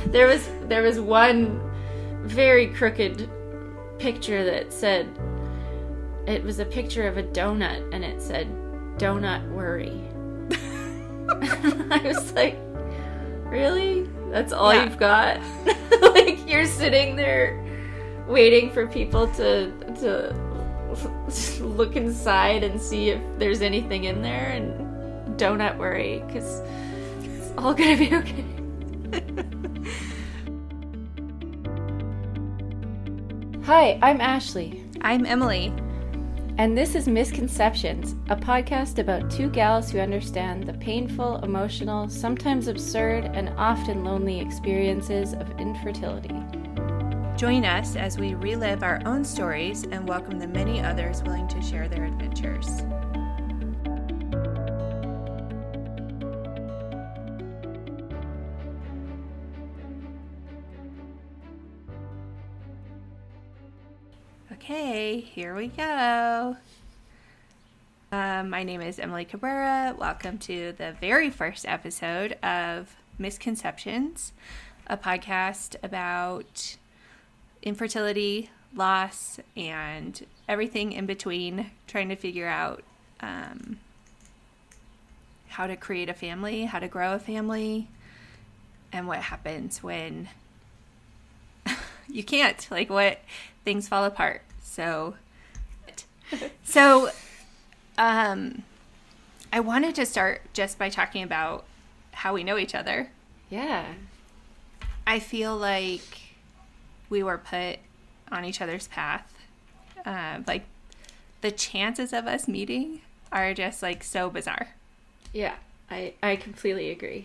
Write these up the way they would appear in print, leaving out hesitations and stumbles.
there was one very crooked picture that said, it was a picture of a donut and it said, "Donut worry." I was like, really? That's all you've got? Like, you're sitting there waiting for people to look inside and see if there's anything in there, and donut worry, because it's all gonna be okay. Hi, I'm Ashley. I'm Emily. And this is Misconceptions, a podcast about two gals who understand the painful, emotional, sometimes absurd, and often lonely experiences of infertility. Join us as we relive our own stories and welcome the many others willing to share their adventures. Okay, here we go. My name is Emily Cabrera. Welcome to the very first episode of Misconceptions, a podcast about infertility, loss, and everything in between, trying to figure out how to create a family, how to grow a family, and what happens when you can't, like what things fall apart. So I wanted to start just by talking about how we know each other. Yeah. I feel like we were put on each other's path. Like, the chances of us meeting are just, like, so bizarre. Yeah, I completely agree.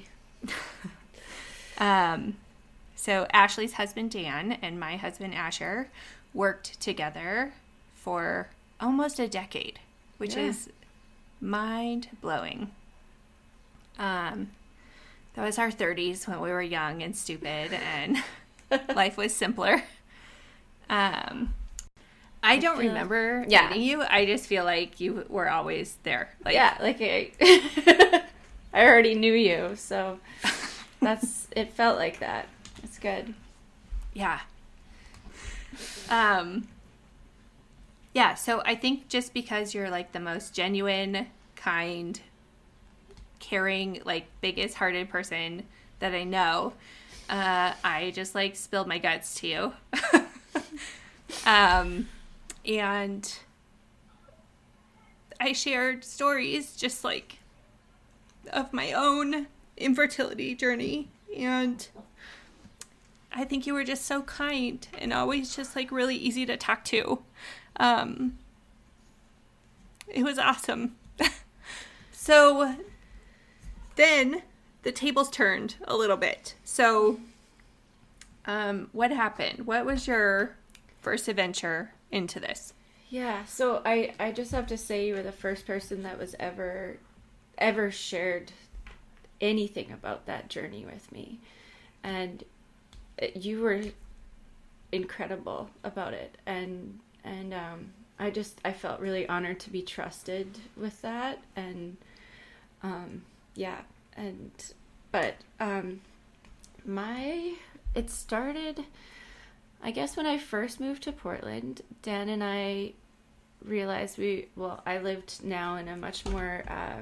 So Ashley's husband, Dan, and my husband, Asher, worked together for almost a decade, which is mind-blowing. That was our 30s when we were young and stupid and life was simpler. I don't remember meeting you. I just feel like you were always there. Like, yeah, like I already knew you, so it felt like that. It's good. Yeah. Yeah, so I think just because you're, like, the most genuine, kind, caring, like, biggest-hearted person that I know, I just, like, spilled my guts to you. And I shared stories just, like, of my own infertility journey, and I think you were just so kind and always just, like, really easy to talk to. It was awesome. So then the tables turned a little bit. So what happened? What was your first adventure into this? Yeah, so I just have to say you were the first person that was ever shared anything about that journey with me. And you were incredible about it, and I felt really honored to be trusted with that, and it started, I guess, when I first moved to Portland. Dan and I realized I lived now in a much more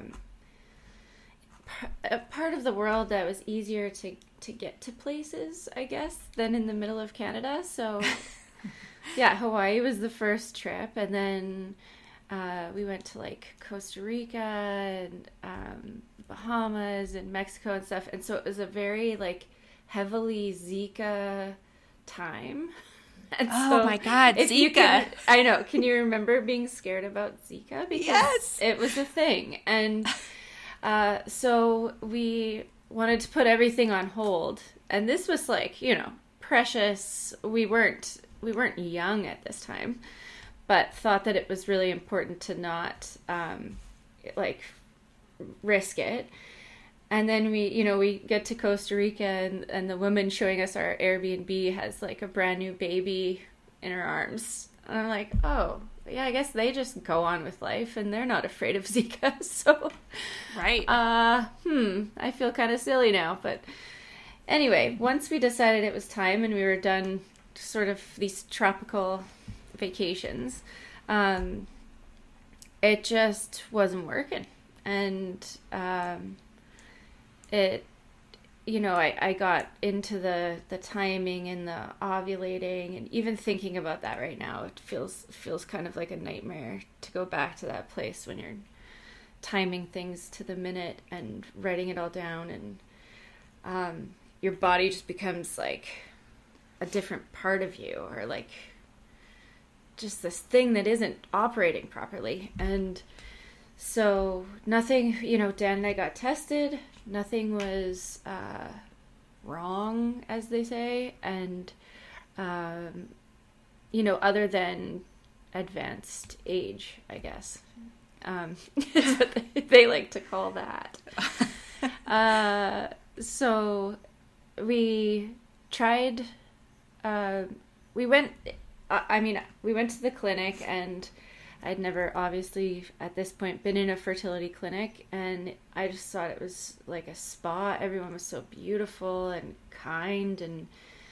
a part of the world that was easier to get to places, I guess, than in the middle of Canada. So yeah, Hawaii was the first trip, and then we went to, like, Costa Rica and Bahamas and Mexico and stuff, and so it was a very, like, heavily Zika time. And oh my God, Zika! I know. Can you remember being scared about Zika? Because yes, it was a thing, and so we wanted to put everything on hold, and this was, like, precious. We weren't young at this time, but thought that it was really important to not risk it. And then we get to Costa Rica, and the woman showing us our Airbnb has, like, a brand new baby in her arms, and I'm like, oh yeah, I guess they just go on with life and they're not afraid of Zika. So right. I feel kind of silly now, but Anyway, once we decided it was time and we were done sort of these tropical vacations, it just wasn't working. And I got into the timing and the ovulating, and even thinking about that right now, it feels kind of like a nightmare to go back to that place when you're timing things to the minute and writing it all down, and your body just becomes like a different part of you, or like just this thing that isn't operating properly. And so nothing, Dan and I got tested. Nothing was wrong, as they say. And, other than advanced age, I guess. Is what they like to call that. So we tried, we went to the clinic, and I'd never, obviously, at this point, been in a fertility clinic, and I just thought it was like a spa. Everyone was so beautiful and kind and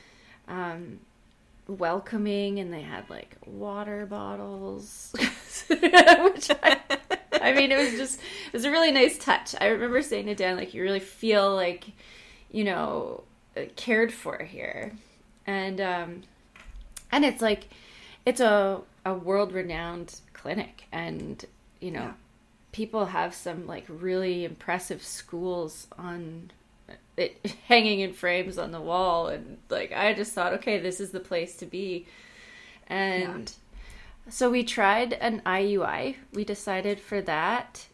welcoming, and they had like water bottles, which it was a really nice touch. I remember saying to Dan, like, you really feel like, cared for here. And it's like, it's a world-renowned clinic, and people have some like really impressive schools on it, hanging in frames on the wall, and like I just thought, okay, this is the place to be. And so we tried an IUI. We decided for that,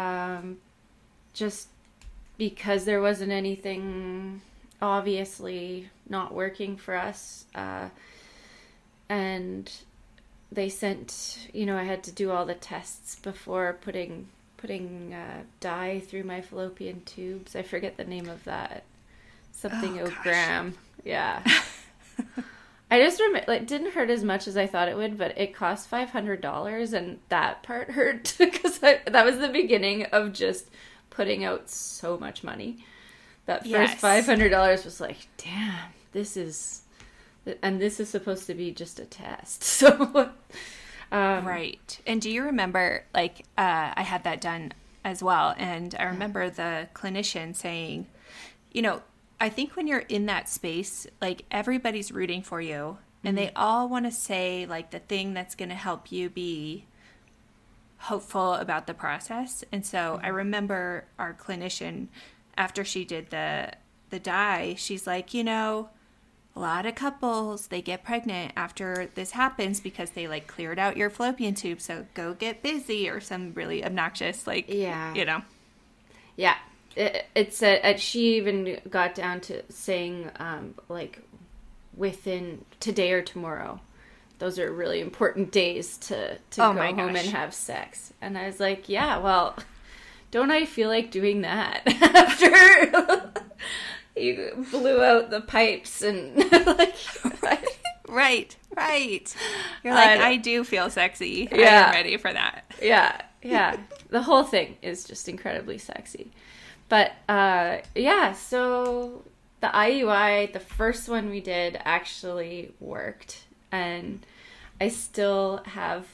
just because there wasn't anything obviously not working for us, and they sent, I had to do all the tests before putting dye through my fallopian tubes. I forget the name of that. Something Gram. Yeah. I just remember, it didn't hurt as much as I thought it would, but it cost $500, and that part hurt because that was the beginning of just putting out so much money. That first $500 was like, damn, this is supposed to be just a test. So, right. And do you remember, like, I had that done as well, and I remember the clinician saying, I think when you're in that space, like, everybody's rooting for you, and they all want to say, like, the thing that's going to help you be hopeful about the process. And so I remember our clinician, after she did the dye, she's like, a lot of couples, they get pregnant after this happens because they like cleared out your fallopian tube. So go get busy, or some really obnoxious, like, Yeah. It said, she even got down to saying, like, within today or tomorrow, those are really important days to go home and have sex. And I was like, yeah, well, don't I feel like doing that after you blew out the pipes and like right. You're like, I do feel sexy. Yeah. I am ready for that. Yeah. The whole thing is just incredibly sexy. But so the IUI, the first one we did, actually worked, and I still have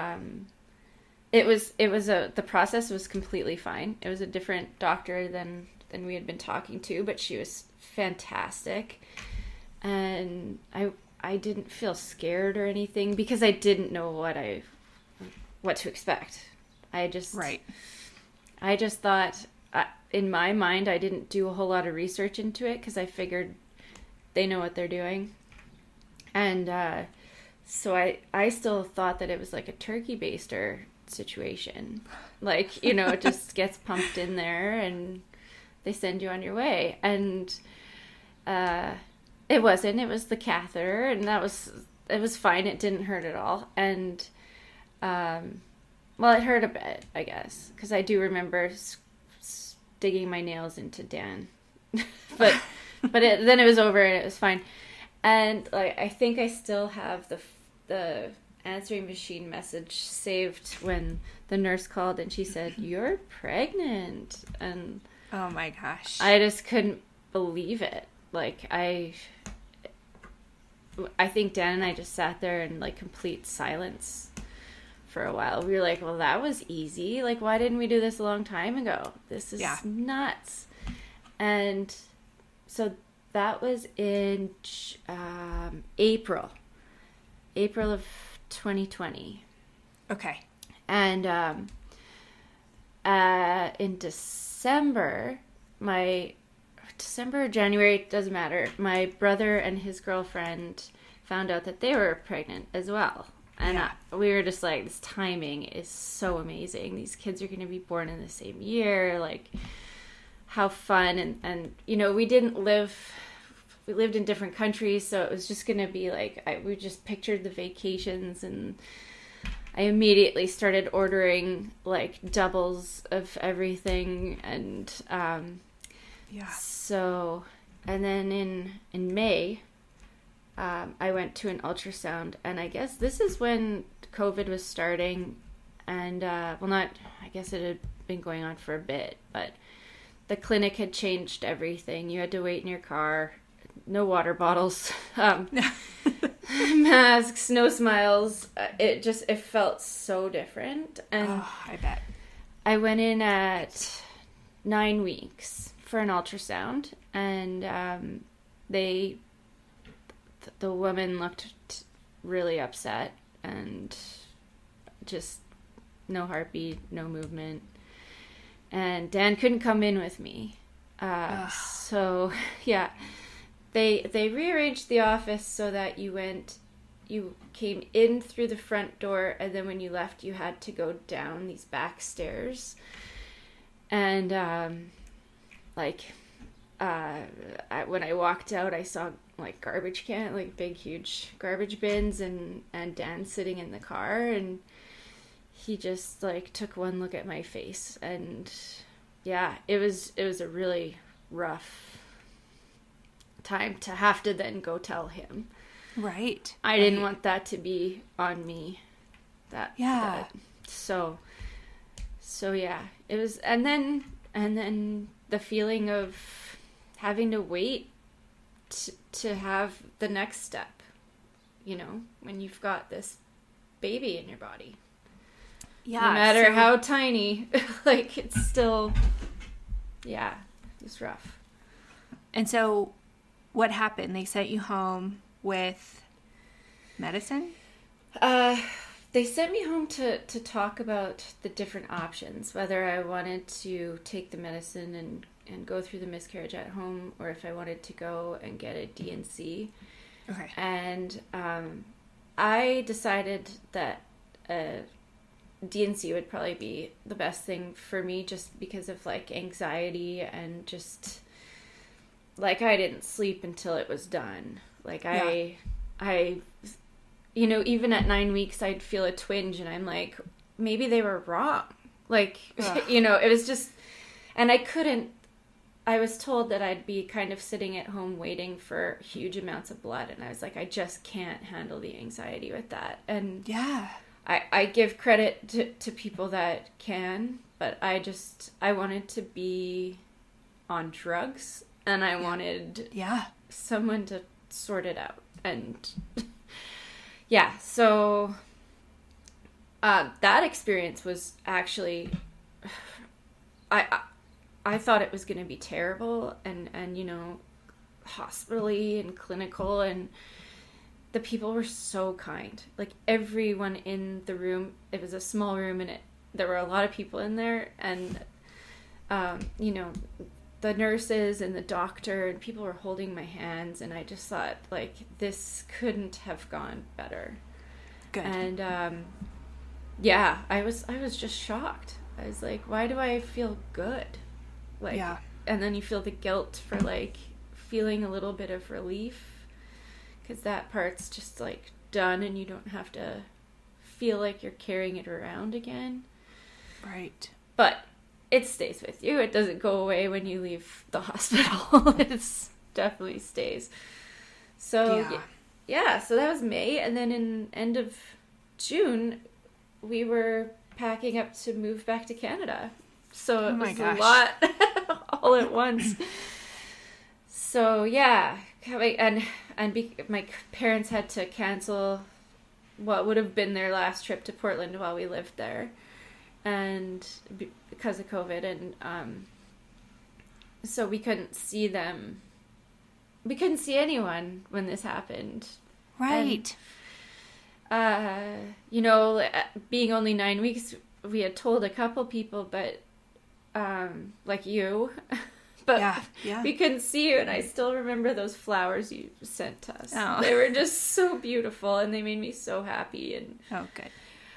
the process was completely fine. It was a different doctor than we had been talking to, but she was fantastic. And I didn't feel scared or anything because I didn't know what to expect. I just thought, in my mind, I didn't do a whole lot of research into it because I figured they know what they're doing. And so I still thought that it was like a turkey baster situation. Like, it just gets pumped in there and they send you on your way. And it wasn't. It was the catheter, and it was fine. It didn't hurt at all. And it hurt a bit, I guess, because I do remember digging my nails into Dan. but then it was over and it was fine. And like, I think I still have the answering machine message saved when the nurse called and she said, "You're pregnant." And oh my gosh, I just couldn't believe it. Like, I think Dan and I just sat there in like complete silence for a while. We were like, well, that was easy. Like, why didn't we do this a long time ago? This is nuts. And so that was in April of 2020. Okay. And in December or January, it doesn't matter, my brother and his girlfriend found out that they were pregnant as well. And we were just like, this timing is so amazing. These kids are going to be born in the same year. Like, how fun. And you know, we lived in different countries, so it was just going to be like, we just pictured the vacations, and I immediately started ordering like doubles of everything. And so, and then in May, I went to an ultrasound, and I guess this is when COVID was starting, and I guess it had been going on for a bit, but the clinic had changed everything. You had to wait in your car, no water bottles, masks, no smiles. It felt so different. And I bet. I went in at 9 weeks for an ultrasound, and the woman looked really upset, and just no heartbeat, no movement. And Dan couldn't come in with me. So yeah, they rearranged the office so that you came in through the front door, and then when you left, you had to go down these back stairs. And when I walked out, I saw like big huge garbage bins, and Dan sitting in the car, and he just like took one look at my face, and yeah, it was a really rough time to have to then go tell him. Right. I didn't want that to be on me. So yeah, it was, and then the feeling of having to wait to have the next step, you know, when you've got this baby in your body. Yeah. No matter how tiny, like, it's still, it's rough. And so what happened? They sent you home with medicine? They sent me home to talk about the different options, whether I wanted to take the medicine and go through the miscarriage at home, or if I wanted to go and get a D&C. Okay. And I decided that D&C would probably be the best thing for me, just because of like anxiety, and just like I didn't sleep until it was done. Like I you know, even at 9 weeks, I'd feel a twinge, and I'm like, maybe they were wrong. Like, you know, it was just, and I was told that I'd be kind of sitting at home waiting for huge amounts of blood. And I was like, I just can't handle the anxiety with that. And I give credit to people that can, but I wanted to be on drugs, and I wanted someone to sort it out. And so that experience was actually, I thought it was going to be terrible, and you know, hospital-y and clinical, and the people were so kind. Like, everyone in the room, it was a small room, and there were a lot of people in there, and you know, the nurses and the doctor and people were holding my hands, and I just thought, like, this couldn't have gone better. Good. And I was just shocked. I was like, why do I feel good? Like, and then you feel the guilt for like feeling a little bit of relief, because that part's just like done, and you don't have to feel like you're carrying it around again. Right. But it stays with you. It doesn't go away when you leave the hospital. It's definitely stays. So so that was May, and then in end of June, we were packing up to move back to Canada. So it was a lot all at once. So yeah, my parents had to cancel what would have been their last trip to Portland while we lived there, and because of COVID, and so we couldn't see them. We couldn't see anyone when this happened. Right. And, being only 9 weeks, we had told a couple people, but like you. But yeah. we couldn't see you, and I still remember those flowers you sent to us. Oh. They were just so beautiful, and they made me so happy. And oh, good.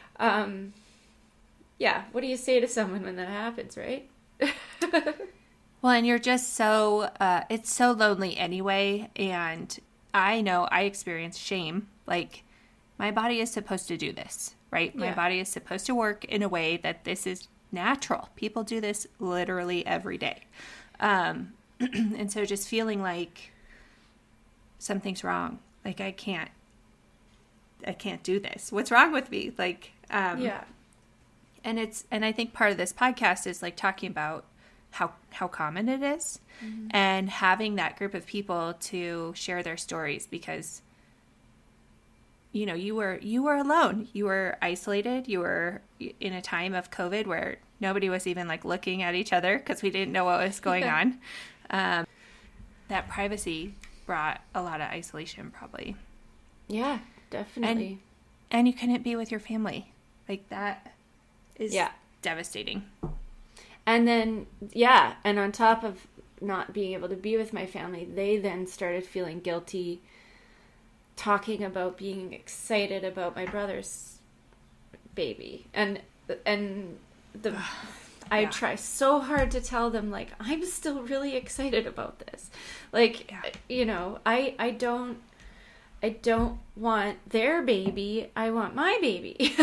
Yeah. What do you say to someone when that happens, right? Well, and you're just so it's so lonely anyway, and I know I experience shame. Like, my body is supposed to do this, right? My body is supposed to work in a way that this is natural. People do this literally every day. And so just feeling like something's wrong, like I can't do this. What's wrong with me? Like, and I think part of this podcast is like talking about how common it is, and having that group of people to share their stories, because you were alone, you were isolated, you were in a time of COVID where nobody was even like looking at each other because we didn't know what was going on. That privacy brought a lot of isolation, probably. Yeah, definitely. And you couldn't be with your family. Like, that is devastating. And then, and on top of not being able to be with my family, they then started feeling guilty talking about being excited about my brother's baby. And I try so hard to tell them, like, I'm still really excited about this. Like, I don't want their baby. I want my baby.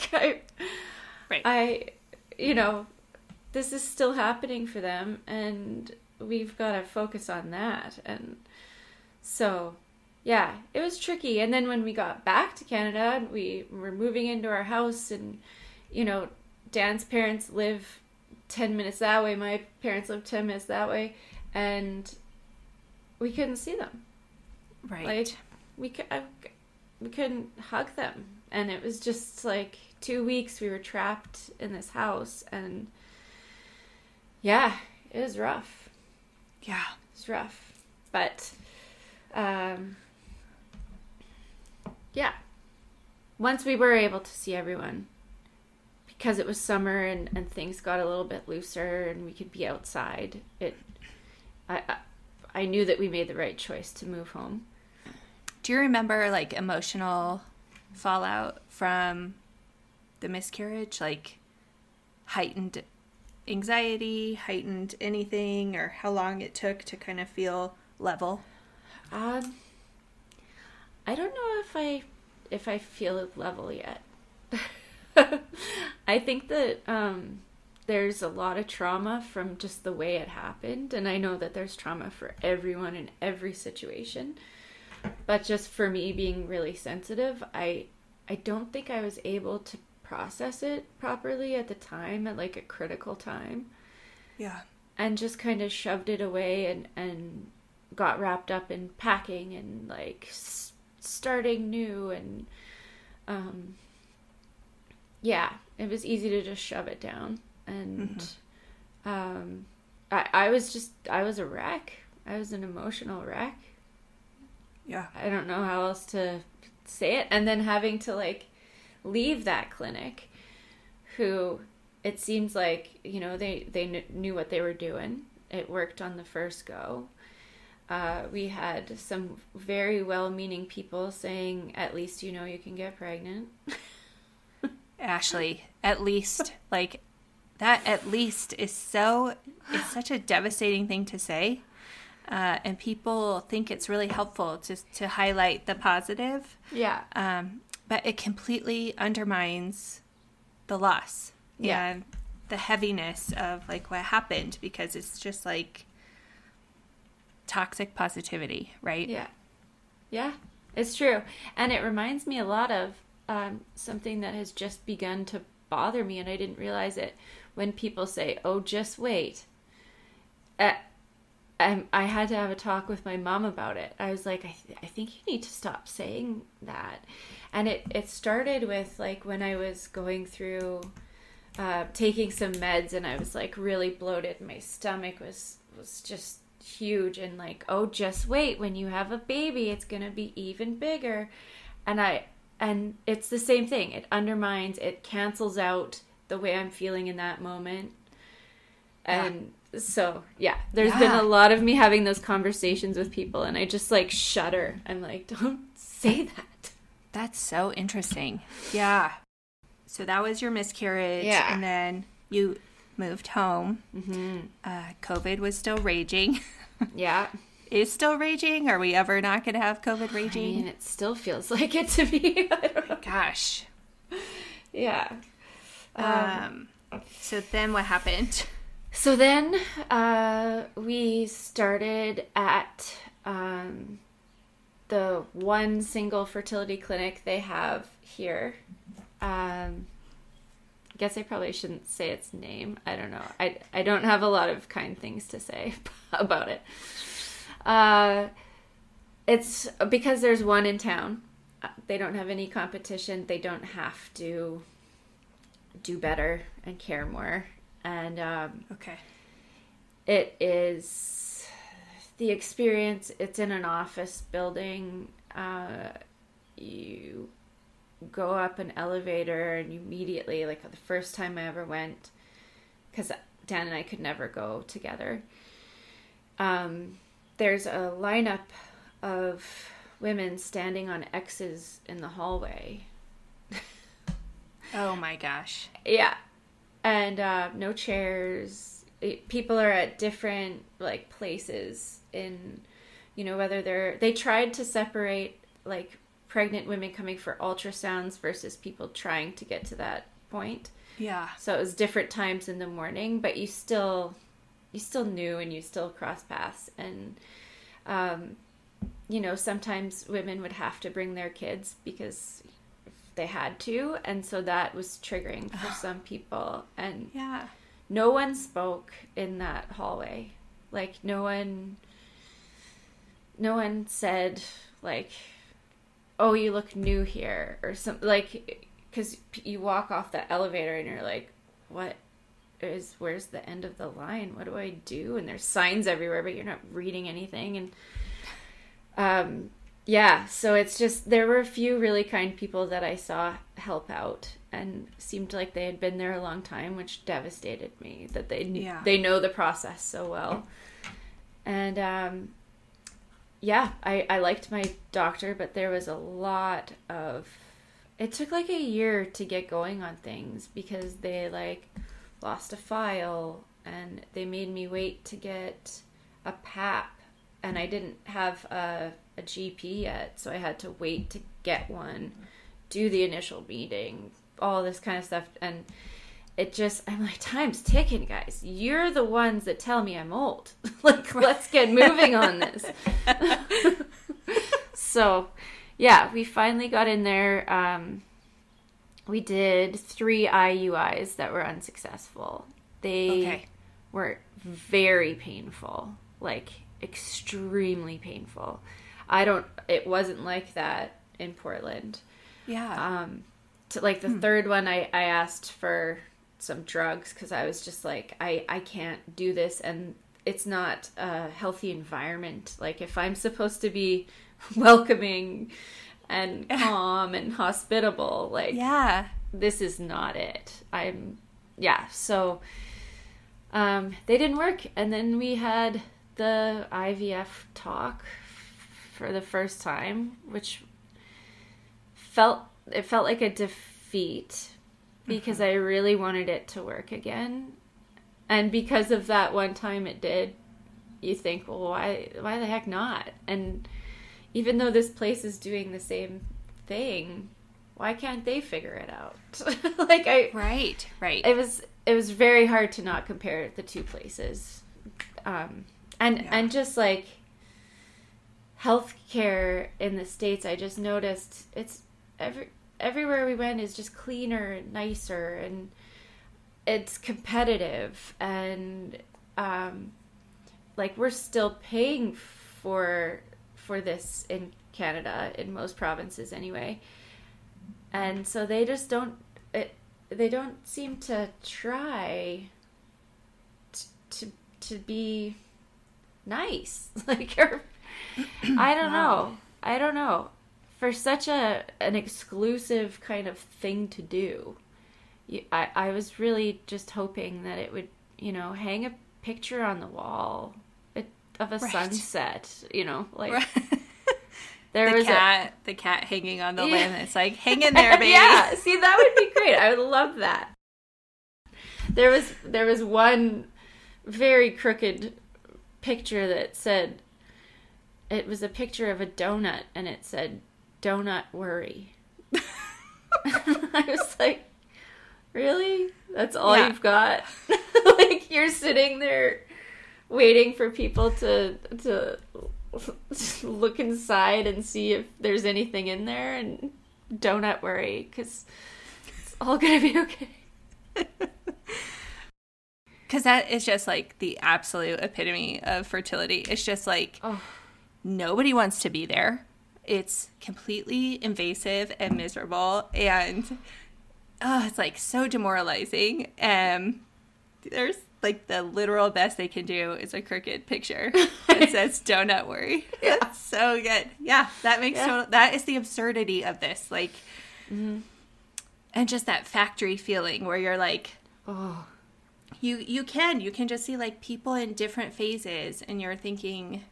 This is still happening for them, and we've got to focus on that. And so, yeah, it was tricky. And then when we got back to Canada, we were moving into our house, and, Dan's parents live 10 minutes that way. My parents live 10 minutes that way. And we couldn't see them. Right. Like, we couldn't hug them. And it was just like 2 weeks we were trapped in this house, and yeah, it was rough. Yeah. It was rough. But, once we were able to see everyone, because it was summer and things got a little bit looser and we could be outside, I knew that we made the right choice to move home. Do you remember, like, emotional fallout from the miscarriage? Like, heightened anxiety, heightened anything, or how long it took to kind of feel level? I don't know if I feel level yet. I think that there's a lot of trauma from just the way it happened, and I know that there's trauma for everyone in every situation. But just for me being really sensitive, I don't think I was able to process it properly at the time, at like a critical time. Yeah. And just kind of shoved it away and got wrapped up in packing and like starting new, and it was easy to just shove it down. And I was a wreck. I was an emotional wreck. Yeah. I don't know how else to say it. And then having to like leave that clinic, who it seems like, they knew what they were doing. It worked on the first go. We had some very well-meaning people saying, at least you can get pregnant. Ashley, at least, like, that at least is it's such a devastating thing to say. And people think it's really helpful to highlight the positive. Yeah. But it completely undermines the loss and the heaviness of like what happened, because it's just like toxic positivity, right? Yeah. Yeah, it's true. And it reminds me a lot of something that has just begun to bother me, and I didn't realize it, when people say, oh, just wait. I had to have a talk with my mom about it. I was like, I think you need to stop saying that. And it started with like when I was going through taking some meds, and I was like really bloated. My stomach was just huge, and like, oh, just wait, when you have a baby, it's gonna be even bigger. And it's the same thing. It undermines, it cancels out the way I'm feeling in that moment. And so, yeah, there's been a lot of me having those conversations with people, and I just like shudder. I'm like, don't say that. That's so interesting. Yeah. So that was your miscarriage. Yeah. And then you moved home. COVID was still raging. Yeah. Is still raging? Are we ever not going to have COVID raging? I mean, it still feels like it to me. I don't know. Gosh. Yeah. So then what happened? So then we started at the one single fertility clinic they have here. Guess I probably shouldn't say its name. I don't know. I don't have a lot of kind things to say about it. It's because there's one in town. They don't have any competition. They don't have to do better and care more. And okay, it is the experience. It's in an office building. You go up an elevator, and you immediately, like the first time I ever went, because Dan and I could never go together, there's a lineup of women standing on X's in the hallway. Oh my gosh. Yeah. And no chairs. People are at different like places in, whether they tried to separate like pregnant women coming for ultrasounds versus people trying to get to that point. Yeah. So it was different times in the morning, but you still knew, and you still crossed paths. And sometimes women would have to bring their kids because they had to, and so that was triggering for some people. And yeah, no one spoke in that hallway. Like no one said like, oh, you look new here, or something, like, because you walk off the elevator and you're like, where's the end of the line? What do I do? And there's signs everywhere, but you're not reading anything. And yeah, so it's just, there were a few really kind people that I saw help out, and seemed like they had been there a long time, which devastated me that they know the process so well. And I liked my doctor, but there was a lot of, it took like a year to get going on things, because they like lost a file, and they made me wait to get a PAP, and I didn't have a GP yet, so I had to wait to get one, do the initial meeting, all this kind of stuff. And it just, I'm like, time's ticking, guys. You're the ones that tell me I'm old. Like, let's get moving on this. So yeah, we finally got in there. We did 3 IUIs that were unsuccessful. They were very painful, like extremely painful. It wasn't like that in Portland. Yeah. The third one, I asked for some drugs, because I was just like, I can't do this, and it's not a healthy environment. Like, if I'm supposed to be welcoming and calm and hospitable, like, this is not it. So they didn't work. And then we had the IVF talk for the first time, which felt like a defeat, because I really wanted it to work again. And because of that one time it did, you think, well, why the heck not? And even though this place is doing the same thing, why can't they figure it out? Right. It was very hard to not compare the two places. And just like healthcare in the States, I just noticed it's everywhere we went is just cleaner and nicer, and it's competitive, and like we're still paying for this in Canada, in most provinces anyway. And so they just don't they don't seem to try to be nice. Like, or, I don't know. For such an exclusive kind of thing to do, I was really just hoping that it would, hang a picture on the wall of a sunset, like right. there was the cat hanging on the limb. It's like, hang in there, baby. Yeah, see, that would be great. I would love that. There was one very crooked picture that said, it was a picture of a donut, and it said, "Donut worry." I was like, really? That's all you've got? Like, you're sitting there waiting for people to look inside and see if there's anything in there, and donut worry, because it's all gonna be okay. Because that is just like the absolute epitome of fertility. It's just like, nobody wants to be there. It's completely invasive and miserable, and it's like so demoralizing. There's like the literal best they can do is a crooked picture that says "Donut worry." Yeah. It's so good. Yeah, that makes that is the absurdity of this. Like, and just that factory feeling where you're like, you can just see like people in different phases, and you're thinking,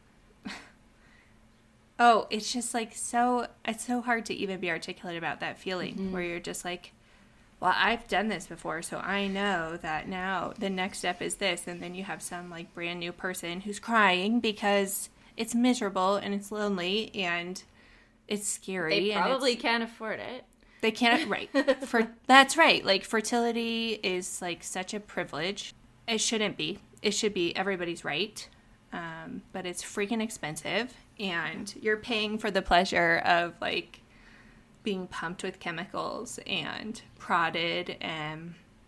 it's just like it's so hard to even be articulate about that feeling where you're just like, well, I've done this before, so I know that now the next step is this. And then you have some like brand new person who's crying because it's miserable and it's lonely and it's scary. They probably can't afford it. They can't, right. That's right. Like, fertility is like such a privilege. It shouldn't be. It should be everybody's right. But it's freaking expensive, and you're paying for the pleasure of like being pumped with chemicals and prodded and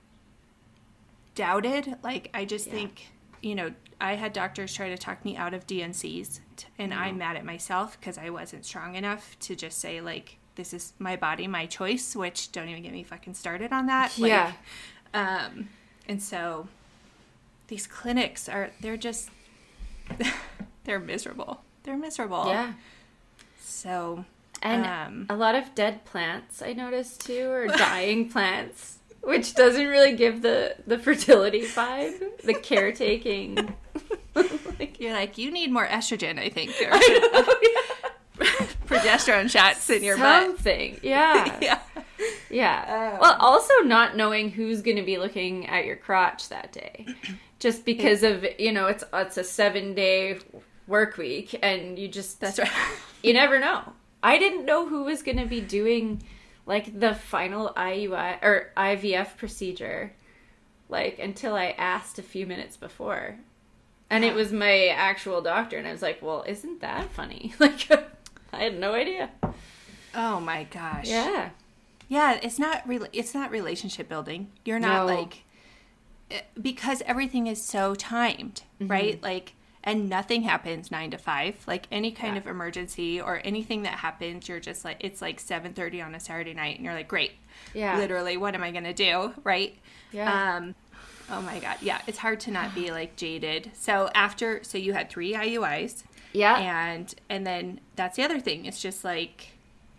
doubted. Like, I just think, I had doctors try to talk me out of DNCs, and I'm mad at myself because I wasn't strong enough to just say, like, this is my body, my choice, which don't even get me fucking started on that. Like, and so these clinics they're just, they're miserable. They're miserable. Yeah. So, and a lot of dead plants, I noticed too, or dying plants, which doesn't really give the fertility vibe, the caretaking. You're like, you need more estrogen, I think. Progesterone shots in your Something. butt. Yeah. Yeah. Well, also not knowing who's going to be looking at your crotch that day. Just because of, it's a 7-day work week, and you just, that's right. You never know. I didn't know who was going to be doing like the final IUI or IVF procedure, like, until I asked a few minutes before. And it was my actual doctor, and I was like, well, isn't that funny? Like, I had no idea. Oh my gosh. Yeah. Yeah, it's not relationship building. You're not like, because everything is so timed, right? Like, and nothing happens 9 to 5. Like, any kind of emergency or anything that happens, you're just like, it's like 7:30 on a Saturday night, and you're like, great. Yeah. Literally, what am I going to do? Right? Yeah. Oh my God. Yeah. It's hard to not be like jaded. So you had 3 IUIs. Yeah. And then that's the other thing. It's just like,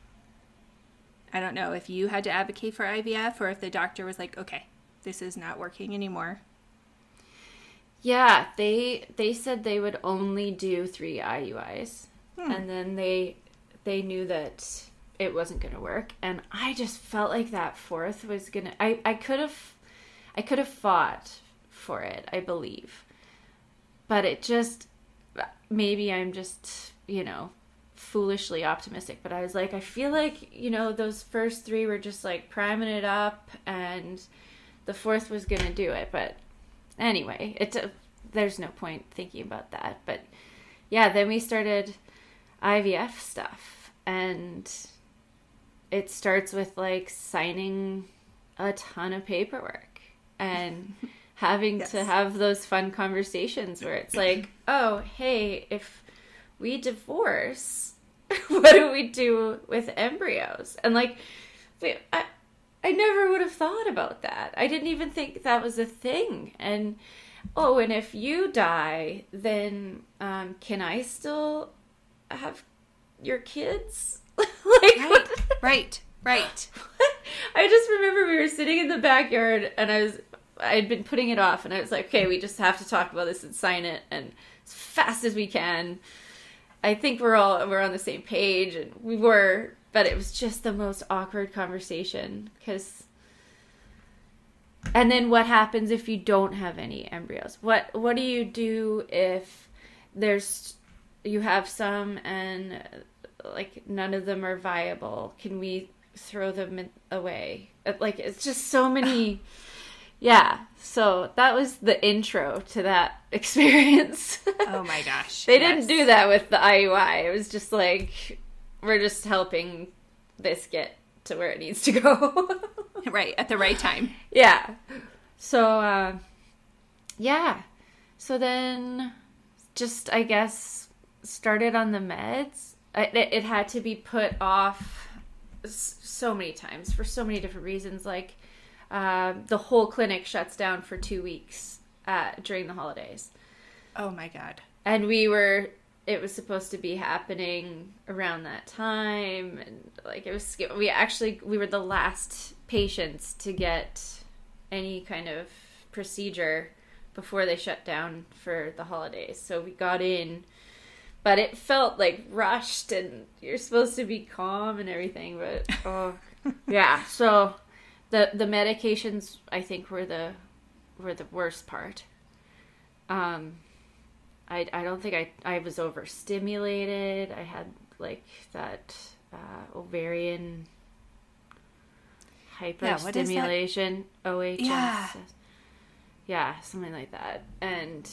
I don't know if you had to advocate for IVF or if the doctor was like, okay, this is not working anymore. Yeah, they said they would only do 3 IUIs, and then they knew that it wasn't going to work, and I just felt like that 4th was going to. I could have fought for it, I believe, but it just, maybe I'm just foolishly optimistic, but I was like, I feel like those first 3 were just like priming it up, and the 4th was going to do it, but. Anyway, there's no point thinking about that. But yeah, then we started IVF stuff, and it starts with like signing a ton of paperwork. And having to have those fun conversations where it's like, oh, hey, if we divorce, what do we do with embryos? And like, I never would have thought about that. I didn't even think that was a thing. And oh, and if you die, then can I still have your kids? Like, right. I just remember we were sitting in the backyard, and I'd been putting it off, and I was like, okay, we just have to talk about this and sign it, and as fast as we can. I think we're on the same page, and we were, but it was just the most awkward conversation, and then what happens if you don't have any embryos? What do you do if you have some and like none of them are viable? Can we throw them away? Like, it's just so many. Yeah, so that was the intro to that experience. Oh my gosh. They didn't do that with the IUI. It was just like, we're just helping this get to where it needs to go. Right, at the right time. Yeah. So, yeah. So then just, I guess, started on the meds. It had to be put off so many times for so many different reasons. Like, the whole clinic shuts down for 2 weeks during the holidays. Oh my God. And it was supposed to be happening around that time. And like, we were the last patients to get any kind of procedure before they shut down for the holidays. So we got in, but it felt like rushed, and you're supposed to be calm and everything, but yeah. So the medications, I think, were the worst part. I don't think I was overstimulated. I had like that ovarian hyperstimulation, OHS. Yeah, something like that. And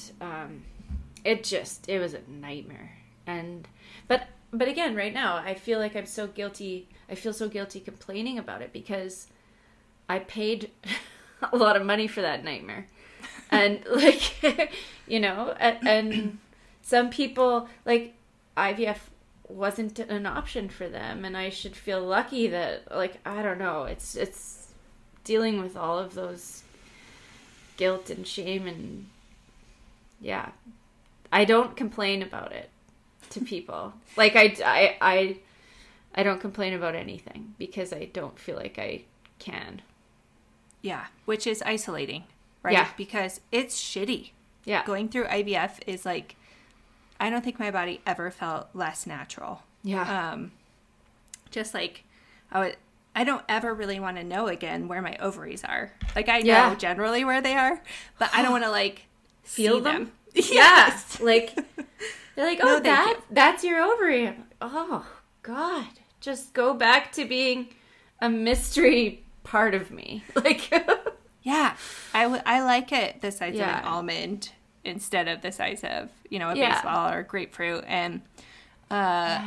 it was a nightmare. And but again, right now, I feel like I'm so guilty. I feel so guilty complaining about it because I paid a lot of money for that nightmare. And like, you know, and some people, like, IVF wasn't an option for them, and I should feel lucky that, like, I don't know, it's dealing with all of those guilt and shame, and yeah, I don't complain about it to people. Like, I don't complain about anything because I don't feel like I can. Yeah, which is isolating, right? Yeah. Because it's shitty. Yeah. Going through IVF is like, I don't think my body ever felt less natural. Yeah. Just like, I don't ever really want to know again where my ovaries are. Like, I know generally where they are, but I don't want to like feel see them. Yes. Like, they're like, oh, No, that's your ovary. I'm like, oh God, just go back to being a mystery part of me. Like, yeah, I like it the size of an almond instead of the size of, you know, a baseball or a grapefruit. And I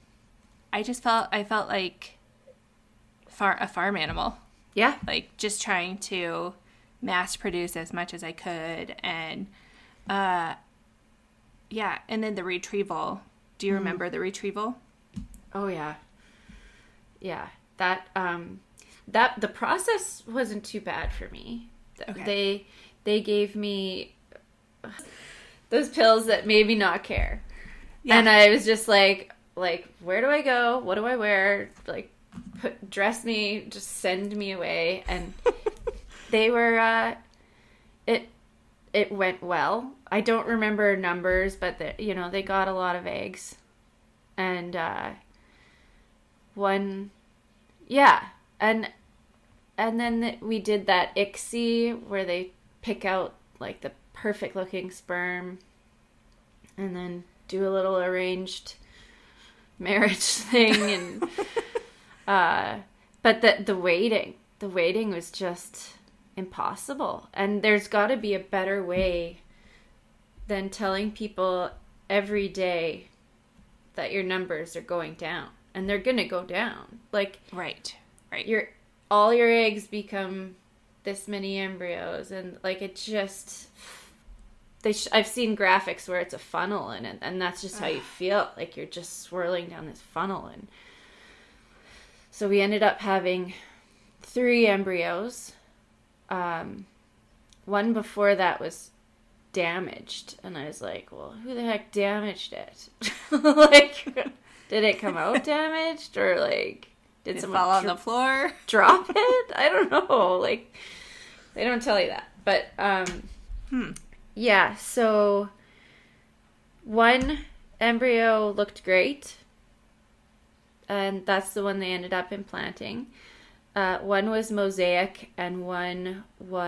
felt like a farm animal. Yeah. Like, just trying to mass produce as much as I could. And and then the retrieval. Do you remember the retrieval? Oh yeah. Yeah. That the process wasn't too bad for me. Okay. They gave me those pills that made me not care. Yeah. And I was just like, where do I go? What do I wear? Like, dress me, just send me away. And they were, it went well. I don't remember numbers, but they got a lot of eggs. And, and then we did that ICSI where they pick out like the perfect looking sperm and then do a little arranged marriage thing. And but the waiting was just impossible. And there's got to be a better way than telling people every day that your numbers are going down, and they're gonna go down. Like, right all your eggs become this many embryos, and like it just I've seen graphics where it's a funnel in it, and that's just how you feel, like you're just swirling down this funnel. And so we ended up having 3 embryos. One before that was damaged, and I was like, well, who the heck damaged it? Like, did it come out damaged, or like did It someone fall on the floor? drop it? I don't know. Like, they don't tell you that. But yeah, so one embryo looked great, and that's the one they ended up implanting. One was mosaic, and one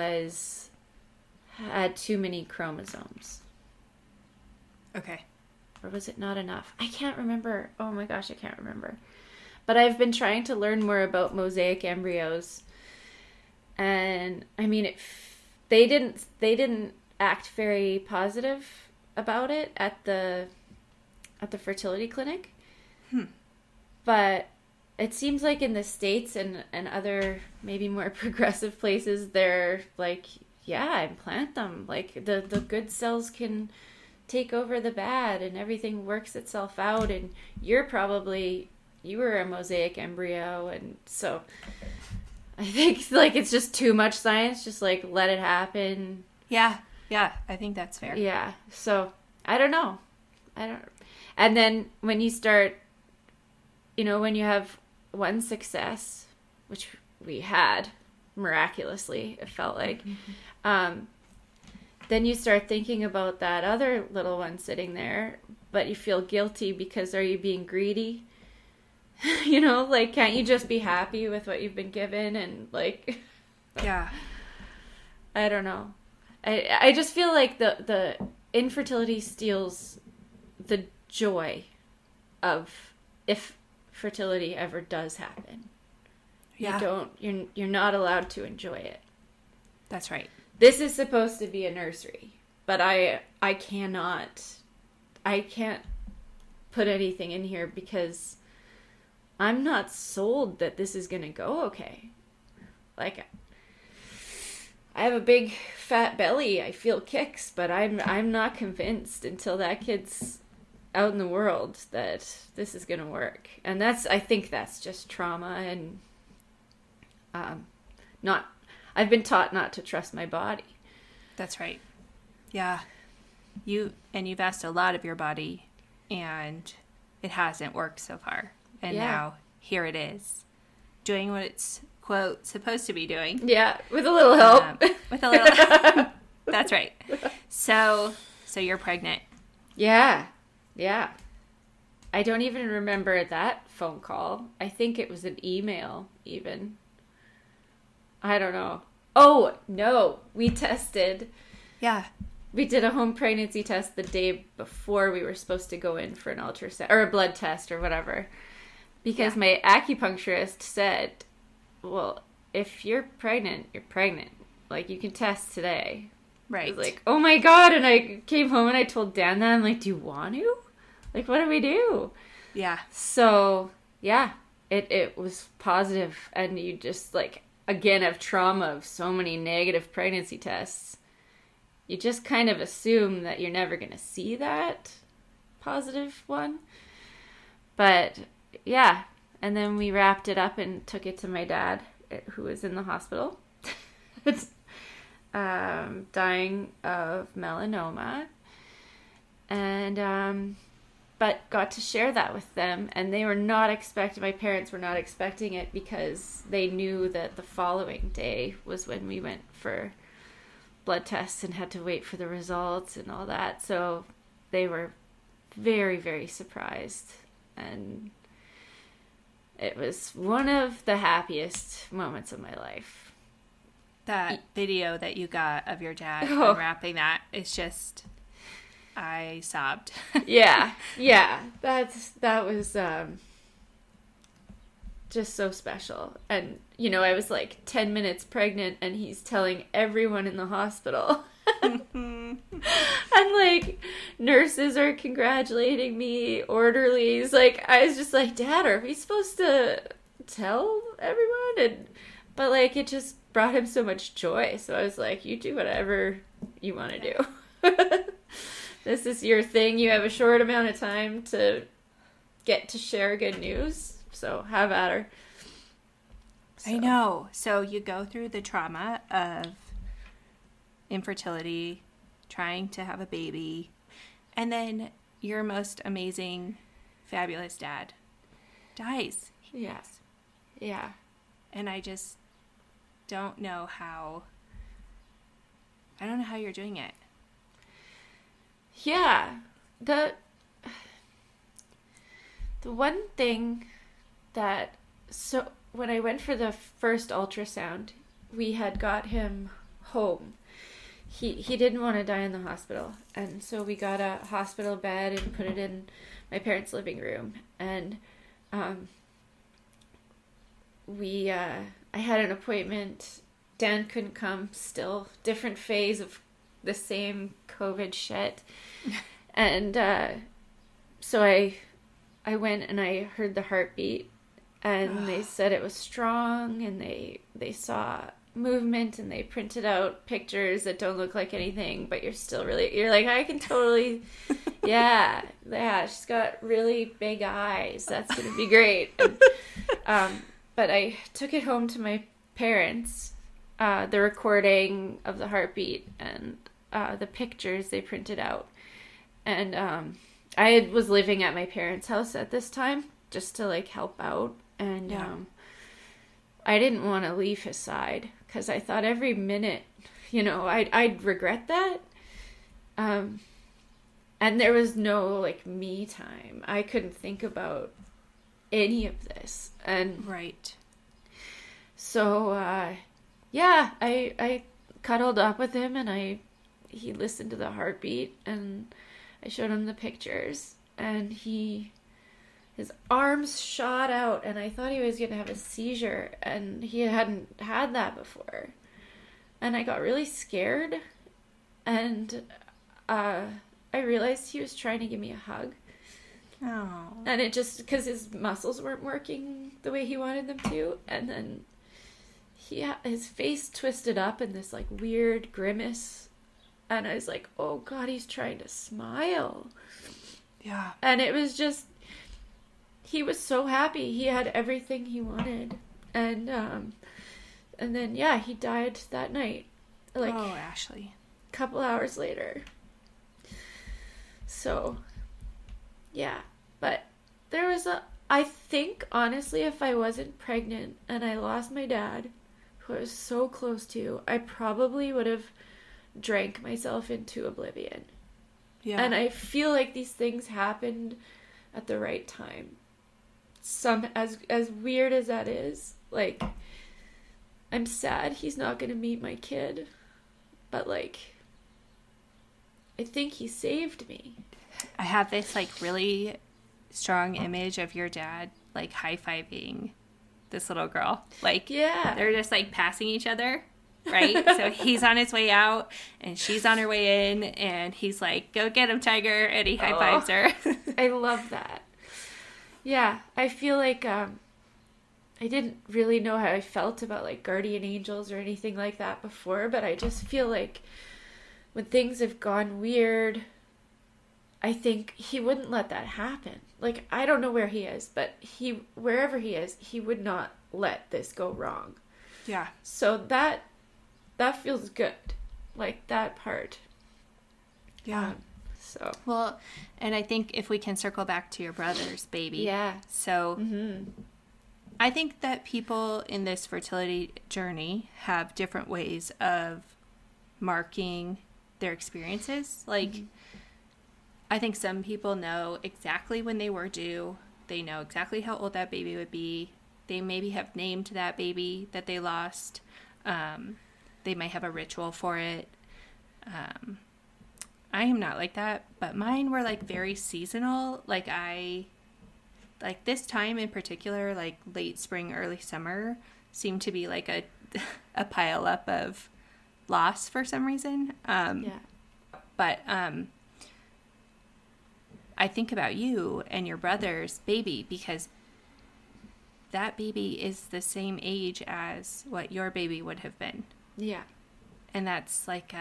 had too many chromosomes. Okay. Or was it not enough? I can't remember. Oh my gosh, I can't remember. But I've been trying to learn more about mosaic embryos, and I mean, they didn't act very positive about it at the fertility clinic. But it seems like in the States and other maybe more progressive places, they're like, yeah, implant them. Like the good cells can take over the bad, and everything works itself out. And you were a mosaic embryo, and so I think like it's just too much science. Just like let it happen. Yeah, I think that's fair. Yeah. So I don't know. And then when you start, when you have one success, which we had miraculously, it felt like, then you start thinking about that other little one sitting there, but you feel guilty because are you being greedy? Like, can't you just be happy with what you've been given? And like, yeah, I don't know. I just feel like the infertility steals the joy of if fertility ever does happen. Yeah. You're not allowed to enjoy it. That's right. This is supposed to be a nursery, but I can't put anything in here because I'm not sold that this is going to go okay. Like, I have a big fat belly. I feel kicks, but I'm not convinced until that kid's out in the world that this is going to work. And I think that's just trauma, and I've been taught not to trust my body. That's right. Yeah. You've asked a lot of your body, and it hasn't worked so far. And now here it is, doing what it's, quote, supposed to be doing. Yeah, with a little help. That's right. So you're pregnant. Yeah. I don't even remember that phone call. I think it was an email, even. I don't know. Oh, no. We tested. Yeah. We did a home pregnancy test the day before we were supposed to go in for an ultrasound or a blood test or whatever. Because my acupuncturist said, well, if you're pregnant, you're pregnant. Like, you can test today. Right. I was like, oh my God. And I came home and I told Dan that. I'm like, do you want to? Like, what do we do? Yeah. So, yeah, it was positive. And you just, like, again, have trauma of so many negative pregnancy tests. You just kind of assume that you're never going to see that positive one. But, yeah. And then we wrapped it up and took it to my dad, who was in the hospital. Dying of melanoma. And, but got to share that with them, and they were not expecting, my parents were not expecting it because they knew that the following day was when we went for blood tests and had to wait for the results and all that. So they were very, very surprised, and it was one of the happiest moments of my life. That video that you got of your dad unwrapping that is just, I sobbed. Yeah. That was just so special. And, I was like 10 minutes pregnant, and he's telling everyone in the hospital. And, like, nurses are congratulating me, orderlies. Like, I was just like, Dad, are we supposed to tell everyone? And But like it just brought him so much joy. So I was like, you do whatever you want to do. This is your thing. You have a short amount of time to get to share good news. So have at her. I know. So you go through the trauma of infertility, trying to have a baby, and then your most amazing, fabulous dad dies. Yes. Yeah. And I just don't know how. I don't know how you're doing it. Yeah. The one thing that, so when I went for the first ultrasound, we had got him home. He didn't want to die in the hospital, and so we got a hospital bed and put it in my parents' living room. And I had an appointment. Dan couldn't come. Still, different phase of the same COVID shit. And so I went and I heard the heartbeat, and they said it was strong, and they saw movement, and they printed out pictures that don't look like anything, but you're like, I can totally, yeah, she's got really big eyes. That's going to be great. And, but I took it home to my parents, the recording of the heartbeat and the pictures they printed out. And I was living at my parents' house at this time just to like help out. And I didn't want to leave his side because I thought every minute, I'd regret that. And there was no like me time. I couldn't think about any of this. And right. So, I cuddled up with him, and he listened to the heartbeat, and I showed him the pictures, and his arms shot out, and I thought he was going to have a seizure, and he hadn't had that before. And I got really scared, and I realized he was trying to give me a hug. Oh. And it just, because his muscles weren't working the way he wanted them to, and then his face twisted up in this like weird grimace, and I was like, oh God, he's trying to smile. Yeah. And it was just, he was so happy. He had everything he wanted. And then, he died that night. Like, oh, Ashley. A couple hours later. So, yeah. But there was I think, honestly, if I wasn't pregnant and I lost my dad, who I was so close to, I probably would have drank myself into oblivion. Yeah. And I feel like these things happened at the right time. As weird as that is, like, I'm sad he's not going to meet my kid, but like, I think he saved me. I have this like really strong image of your dad like high-fiving this little girl. Like, yeah, they're just like passing each other, right? So he's on his way out and she's on her way in, and he's like, go get him, Tiger, and he high-fives her. I love that. Yeah, I feel like I didn't really know how I felt about like guardian angels or anything like that before, but I just feel like when things have gone weird, I think he wouldn't let that happen. Like, I don't know where he is, but wherever he is, he would not let this go wrong. Yeah. So that feels good. Like, that part. Yeah. Well, and I think if we can circle back to your brother's baby. Yeah. So I think that people in this fertility journey have different ways of marking their experiences. Like, I think some people know exactly when they were due. They know exactly how old that baby would be. They maybe have named that baby that they lost. They might have a ritual for it. I am not like that, but mine were like very seasonal. Like this time in particular, like late spring, early summer, seemed to be like a pile up of loss for some reason. But I think about you and your brother's baby, because that baby is the same age as what your baby would have been. Yeah. And that's like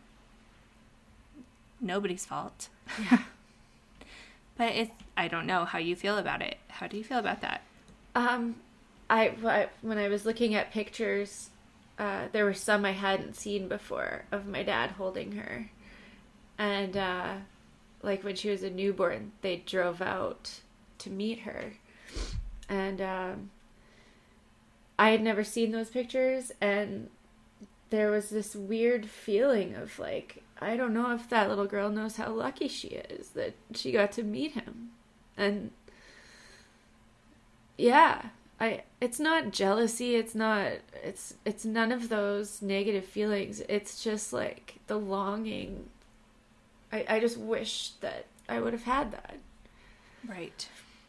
nobody's fault. Yeah. But I don't know how you feel about it. How do you feel about that? When I was looking at pictures, there were some I hadn't seen before of my dad holding her. And, like when she was a newborn, they drove out to meet her. And, I had never seen those pictures, and there was this weird feeling of like, I don't know if that little girl knows how lucky she is that she got to meet him. And yeah, it's not jealousy, it's none of those negative feelings. It's just like the longing. I just wish that I would have had that. Right.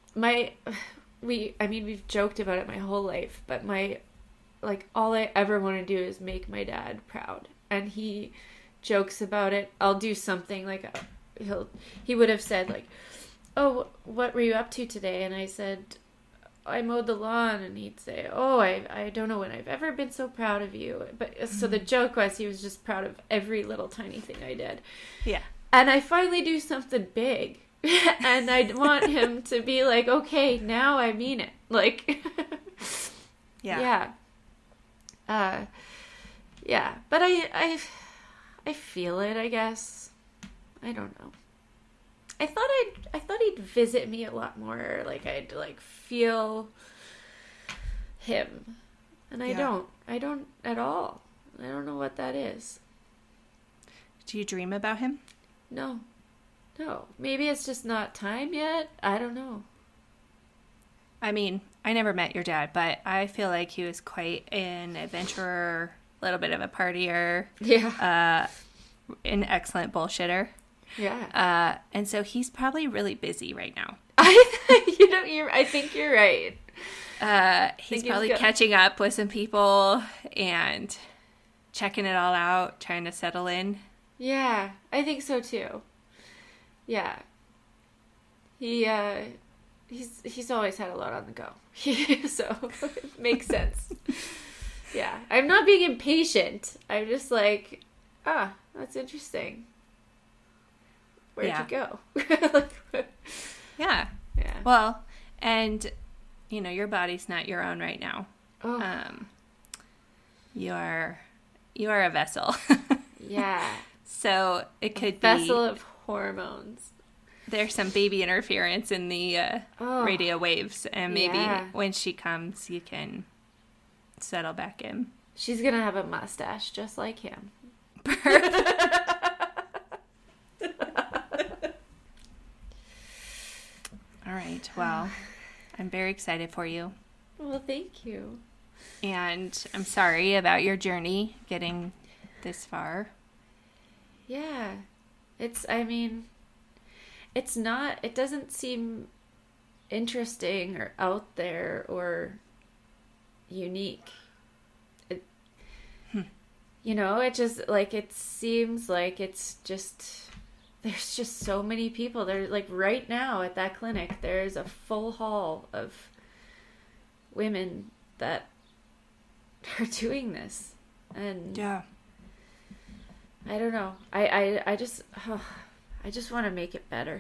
We've joked about it my whole life, but all I ever want to do is make my dad proud. And he jokes about it. I'll do something like he would have said like, "Oh, what were you up to today?" And I said, "I mowed the lawn." And he'd say, "Oh, I don't know when I've ever been so proud of you." But so the joke was he was just proud of every little tiny thing I did. Yeah. And I finally do something big. And I want him to be like, "Okay, now I mean it." Like, yeah. Yeah. But I feel it, I guess. I don't know. I thought he'd visit me a lot more. Like I'd like feel him, and I don't at all. I don't know what that is. Do you dream about him? No. Maybe it's just not time yet. I don't know. I mean, I never met your dad, but I feel like he was quite an adventurer, a little bit of a partier. Yeah. An excellent bullshitter. Yeah. And so he's probably really busy right now. I think you're right. He's probably catching up with some people and checking it all out, trying to settle in. Yeah, I think so too. Yeah. He's always had a lot on the go. So it makes sense. Yeah. I'm not being impatient. I'm just like, that's interesting. Where'd you go? Yeah. Yeah. Well, and your body's not your own right now. Oh. You are a vessel. Yeah. So it could be a vessel of hormones. There's some baby interference in the radio waves, and maybe when she comes, you can settle back in. She's gonna have a mustache just like him. All right. Well, I'm very excited for you. Well, thank you. And I'm sorry about your journey getting this far. Yeah. It doesn't seem interesting or out there or unique. It just like, it seems like it's just, there's just so many people there. Like right now at that clinic, there's a full hall of women that are doing this. And yeah, I don't know. I just want to make it better.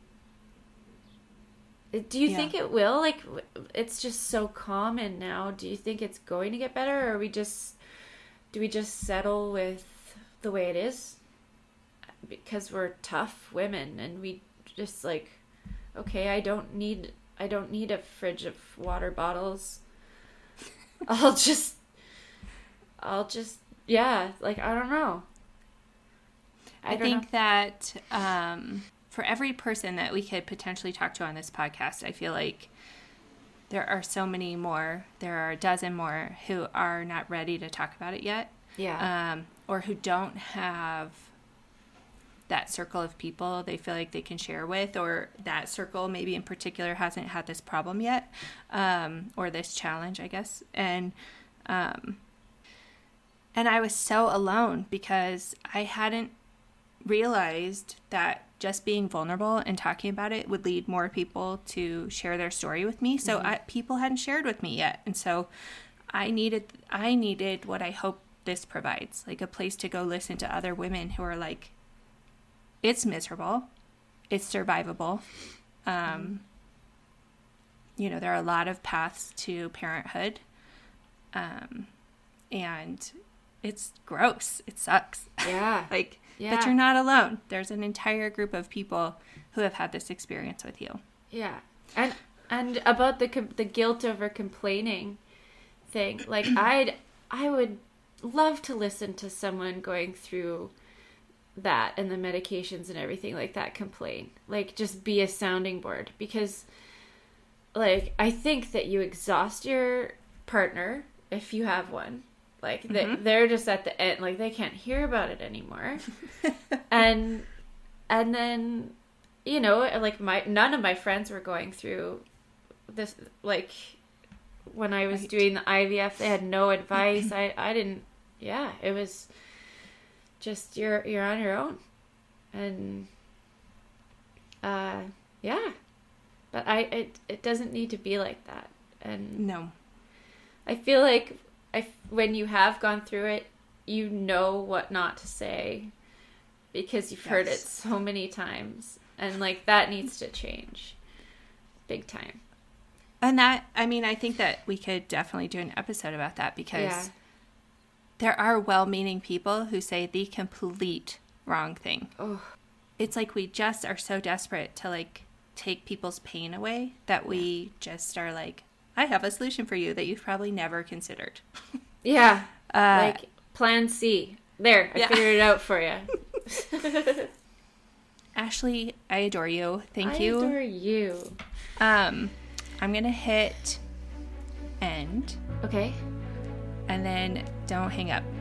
Do you think it will? Like, it's just so common now. Do you think it's going to get better, or do we just settle with the way it is? Because we're tough women, and we just like, okay, I don't need a fridge of water bottles. I'll just, yeah, like, I don't know. I think that for every person that we could potentially talk to on this podcast, I feel like there are so many more. There are a dozen more who are not ready to talk about it yet. Yeah. Or who don't have that circle of people they feel like they can share with, or that circle maybe in particular hasn't had this problem yet, or this challenge, I guess. And I was so alone because I hadn't realized that just being vulnerable and talking about it would lead more people to share their story with me. So people hadn't shared with me yet. And so I needed what I hope this provides, like a place to go listen to other women who are like, it's miserable, it's survivable. You know, there are a lot of paths to parenthood. And it's gross. It sucks. Yeah. Like, yeah. But you're not alone. There's an entire group of people who have had this experience with you. Yeah. And about the guilt over complaining thing, like I would love to listen to someone going through that and the medications and everything like that complain. Like, just be a sounding board, because like I think that you exhaust your partner if you have one. Like they're just at the end, like they can't hear about it anymore. and then, you know, like none of my friends were going through this. Like when I was doing the IVF, they had no advice. I didn't. Yeah, it was just you're on your own, and yeah. But it doesn't need to be like that. And no, I feel like when you have gone through it, you know what not to say because you've heard it so many times, and like that needs to change big time. And that, I mean, I think that we could definitely do an episode about that, because there are well-meaning people who say the complete wrong thing. Oh. It's like we just are so desperate to like take people's pain away that we just are like, I have a solution for you that you've probably never considered. Yeah. Like plan C. There, I figured it out for you. Ashley, I adore you. Thank you. I adore you. I'm going to hit end. Okay. And then don't hang up.